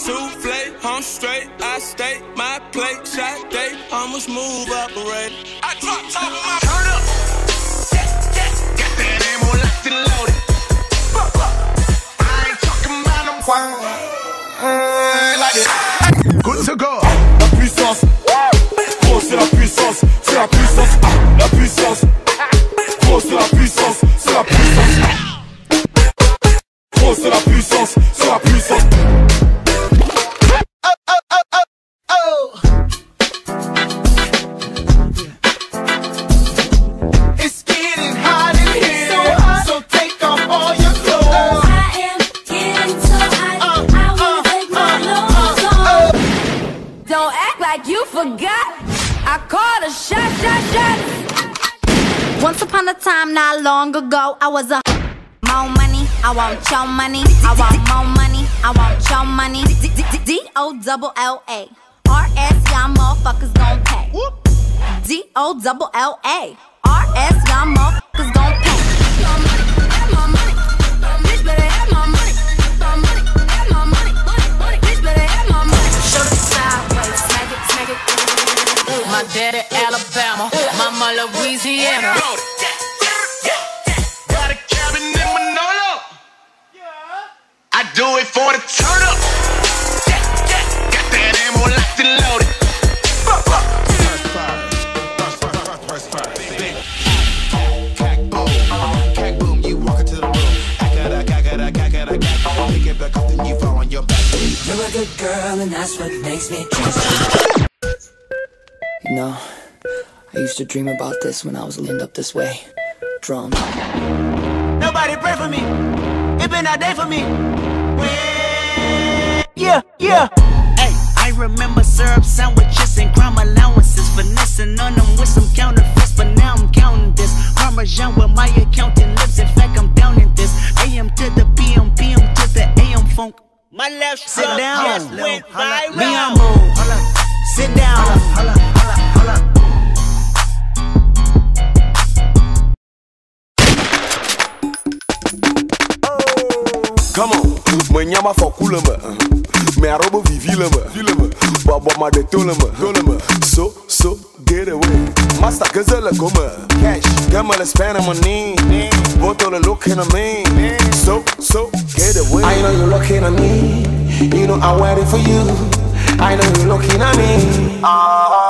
souffle, I'm straight, I stay, my plate, shot day, almost move operator. I drop top of my turn up. Got that ammo locked and loaded. I ain't talking about them like it. Good to go. La puissance, oh c'est la puissance, c'est la puissance, la puissance, oh c'est la puissance, c'est la puissance, oh c'est la puissance, c'est la puissance. It's getting hot in here, so take off all your clothes. I am getting so hot, I wanna take my clothes off. Don't act like you forgot, I called a shot. Once upon a time, not long ago, I was a more money, I want your money. I want more money, I want your money. D-O-double-L-A R-S, y'all motherfuckers gon' pay. D-O-double-L-A R-S, y'all motherfuckers gon' pay. Have my money, bitch better have my money. Have my money, bitch better have my money. Show the sideways, smack it. My daddy Alabama, mama Louisiana. Got a cabin in Manolo. I do it for the turn up. Got that ammo locked and loaded. Cack boom, you walk into the room. Pick it back up, then you fall on your back. You're a good girl and that's what makes me trust you. You know, I used to dream about this when I was leaned up this way. Drums. Nobody pray for me, it been a day for me. Yeah. Hey, I remember syrup sandwiches and crime allowances, finessing on them with some counterfeits, but now I'm counting this. Parmesan where my accountant lives, in fact I'm down in this. AM to the PM, PM to the AM funk. My left sit down, just went viral. Me on move, sit down. Come on, manyama for cool me a robo vivi lema, baba ma de tolema, so get away. Master gazelle come, cash, gamma spend money, bottle looking at me, so get away. I know you're looking at me, you know I'm waiting for you. I know you're looking at me.